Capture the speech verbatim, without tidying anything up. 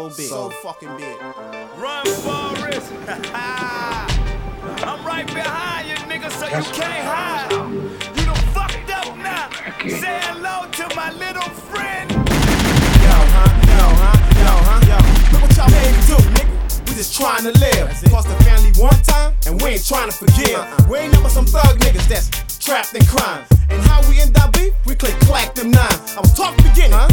so big. So fucking big. Run, Forrest. I'm right behind you, nigga, so you can't hide. You done fucked up now. Say hello to my little friend. Yo, huh? Yo, huh? Yo, huh? Yo. Look what y'all made me do, nigga. We just trying to live. Cost the family one time, and we ain't trying to forgive. Uh-uh. We ain't never some thug niggas that's trapped in crime. And how we end our beef? We click clack them nines. I was talking beginning, huh?